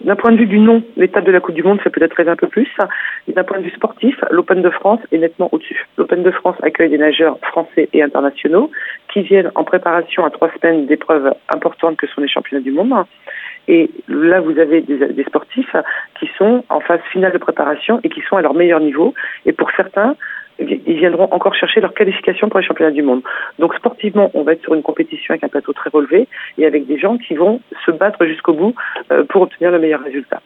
D'un point de vue du nom, l'étape de la Coupe du Monde fait peut-être rêver un peu plus. D'un point de vue sportif, l'Open de France est nettement au-dessus. L'Open de France accueille des nageurs français et internationaux qui viennent en préparation à 3 semaines d'épreuves importantes que sont les championnats du monde. Et là, vous avez des sportifs qui sont en phase finale de préparation et qui sont à leur meilleur niveau. Et pour certains, ils viendront encore chercher leur qualification pour les championnats du monde. Donc sportivement, on va être sur une compétition avec un plateau très relevé et avec des gens qui vont se battre jusqu'au bout pour obtenir le meilleur résultat.